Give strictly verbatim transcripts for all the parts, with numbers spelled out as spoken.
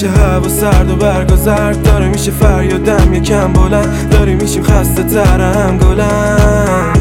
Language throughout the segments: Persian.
میشه هوا سرد و برگا زرد، داره میشه فریادم یکم بلند، داری میشیم خسته ترم گلم.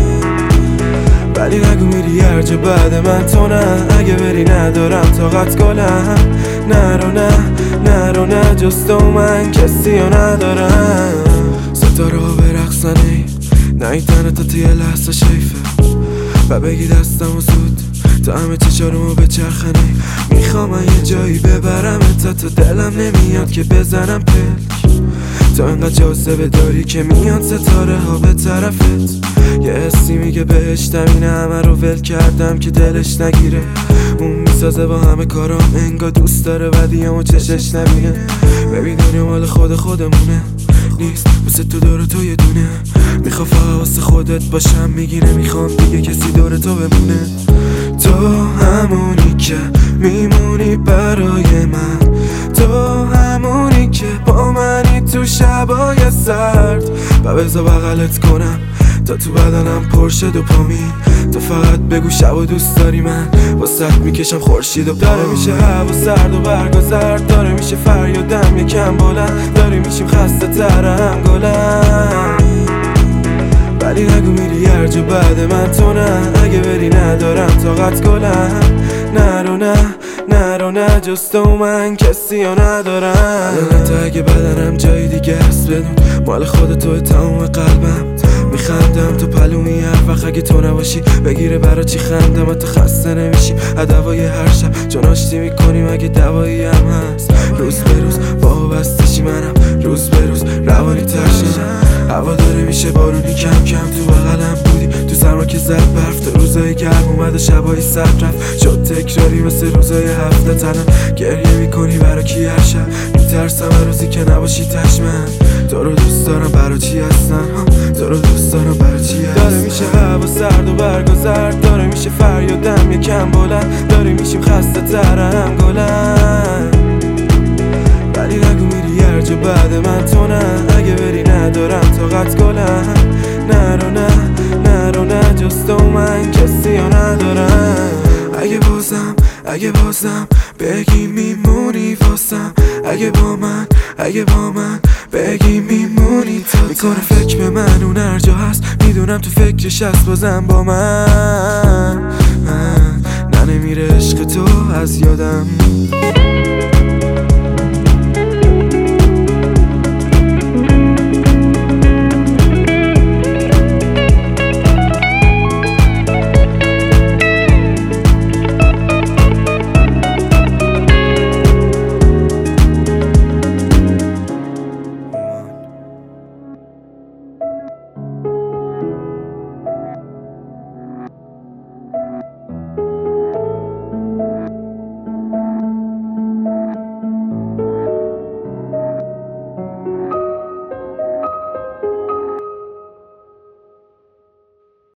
ولی نگو میری هر جا بعد من تو نه، اگه بری ندارم طاقت گلم. نرو نه نرو نه جز تو من کسی رو ندارم. ستاره ها برقصن ای نه این تنه تا توی لحظه شیفه و بگی دستم و زود تا همه چشارمو بچرخنه. میخوام من یه جایی ببرم تا تو دلم نمیاد که بزنم پلک. تو انقدر جاذبه داری که میان ستاره ها به طرفت. یه حسی میگه بهشتم اینه همه رو ول کردم که دلش نگیره. اون میسازه با همه کارام انگار دوست داره و دیامو چشش نبینه. ببین دنیا مال خود خودمونه نیست واسه تو دور تو یه دونه. میخوا فقط واسه خودت باشم میگی نمیخوام دیگه کسی دور تو بمونه. تو همونی که میمونی برای من، تو همونی که با منی تو شبای سرد و بذار بغلت کنم تا تو بدنم پرشه دوپامین. تو فقط بگو شب و دوست داری من واسه میکشم خورشید و داره میشه هوا سرد و برگا زرد، داره میشه فریادم یکم بلند، داری میشیم خسته ترم گلم. ولی نگو میری هر جا بعد من تو نه، اگه بری ندارم طاقت گلم. نرو نه نرو نه جز تو من کسی رو ندارم. تا اگه بدنم جای دیگه هست بدون مال خود توی تمام قلبم. میخندم تو پلومی هر وقت اگه تو نباشی بگیره برا چی خندم تو خسته نمیشی هدوای هر شب چون آشتی میکنیم اگه دوایی هم هست. روز به روز وابستشی منم روز به روز روانی تر شدم. هوا داره میشه بارونی کم کم تو بغلم بودی تو سرما که زد برف. تو روزای گرم اومد و شبای سرد رفت شد تکراری مثل روزای هفته تنم گریه میکنی برا کی هر شب. میترسم هر روزی که نباشی تشمن. تو رو دوست دارم برا چی هستم، تو رو دوست دارم برا چی هستم. داره میشه هوا سرد و برگا زرد، داره میشه فریادم یکم بلند، داری میشیم خسته ترم گلم. ولی نگو میری هر جا بعد من تو نه، اگه بری ندارم طاقت گلم. نرو نه نرو نه جز تو من کسی رو ندارم. اگه بازم اگه بازم بگی میمونی واسم، اگه با من اگه با من بگی میمونی تا میکنه فکر به من اون هر جا هست. میدونم تو فکرش هست بازم با من. نه نمیره عشق تو از یادم.